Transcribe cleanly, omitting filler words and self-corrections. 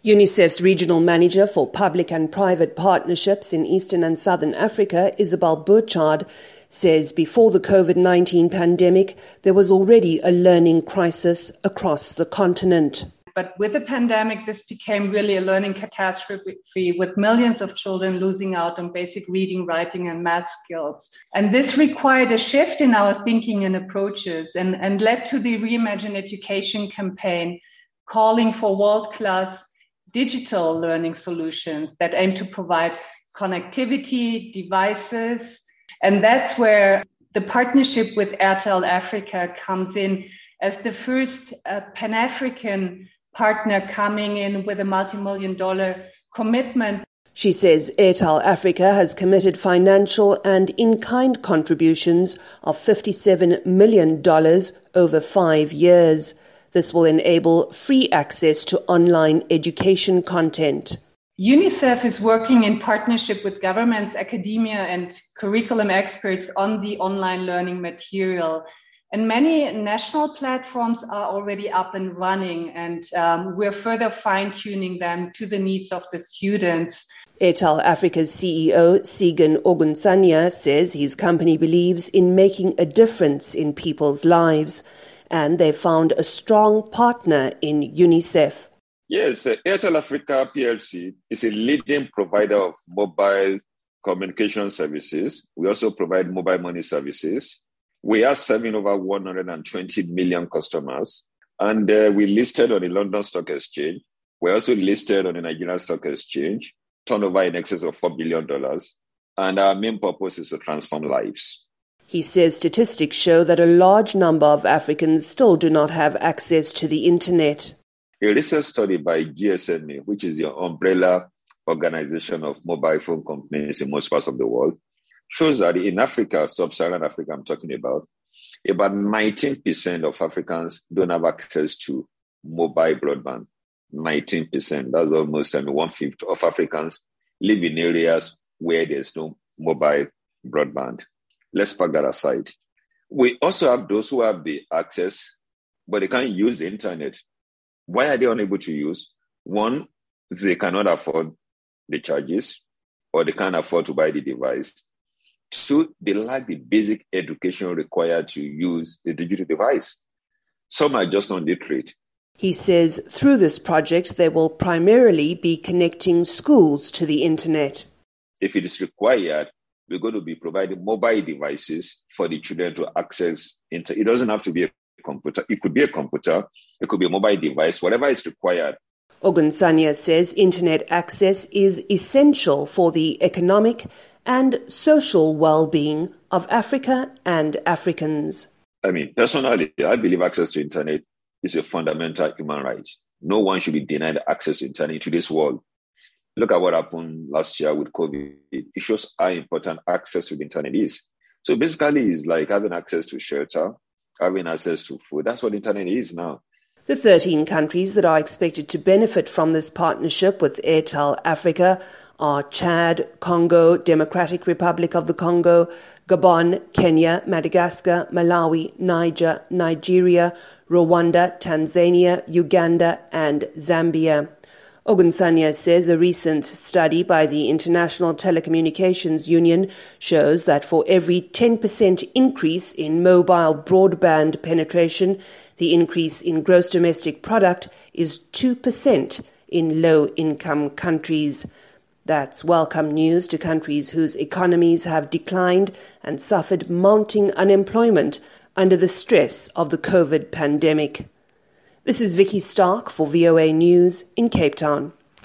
UNICEF's regional manager for public and private partnerships in Eastern and Southern Africa, Isabel Burchard, says before the COVID-19 pandemic, there was already a learning crisis across the continent. But with the pandemic, this became really a learning catastrophe with millions of children losing out on basic reading, writing, and math skills. And this required a shift in our thinking and approaches and led to the Reimagine Education campaign, calling for world-class digital learning solutions that aim to provide connectivity, devices. And that's where the partnership with Airtel Africa comes in as the first Pan-African partner coming in with a multi-million-dollar commitment. She says Airtel Africa has committed financial and in-kind contributions of $57 million over 5 years. This will enable free access to online education content. UNICEF is working in partnership with governments, academia, and curriculum experts on the online learning material. And many national platforms are already up and running, and we're further fine-tuning them to the needs of the students. Airtel Africa's CEO, Segun Ogunsanya, says his company believes in making a difference in people's lives, and they found a strong partner in UNICEF. Yes, Airtel Africa PLC is a leading provider of mobile communication services. We also provide mobile money services. We are serving over 120 million customers, and we listed on the London Stock Exchange. We're also listed on the Nigerian Stock Exchange, turnover in excess of $4 billion, and our main purpose is to transform lives. He says statistics show that a large number of Africans still do not have access to the internet. A recent study by GSMA, which is the umbrella organization of mobile phone companies in most parts of the world, shows that in Africa, sub-Saharan Africa I'm talking about 19% of Africans don't have access to mobile broadband. 19%. That's almost 1/5 of Africans live in areas where there's no mobile broadband. Let's park that aside. We also have those who have the access, but they can't use the internet. Why are they unable to use? One, they cannot afford the charges, or they can't afford to buy the device. Two, they lack the basic education required to use the digital device. Some are just not literate. He says through this project, they will primarily be connecting schools to the internet. If it is required, we're going to be providing mobile devices for the children to access. It doesn't have to be a computer. It could be a computer. It could be a mobile device, whatever is required. Ogunsanya says internet access is essential for the economic and social well-being of Africa and Africans. Personally, I believe access to internet is a fundamental human right. No one should be denied access to internet in today's world. Look at what happened last year with COVID. It shows how important access to the internet is. So basically, it's like having access to shelter, having access to food. That's what the internet is now. The 13 countries that are expected to benefit from this partnership with Airtel Africa are Chad, Congo, Democratic Republic of the Congo, Gabon, Kenya, Madagascar, Malawi, Niger, Nigeria, Rwanda, Tanzania, Uganda, and Zambia. Ogunsanya says a recent study by the International Telecommunications Union shows that for every 10% increase in mobile broadband penetration, the increase in gross domestic product is 2% in low-income countries. That's welcome news to countries whose economies have declined and suffered mounting unemployment under the stress of the COVID pandemic. This is Vicky Stark for VOA News in Cape Town.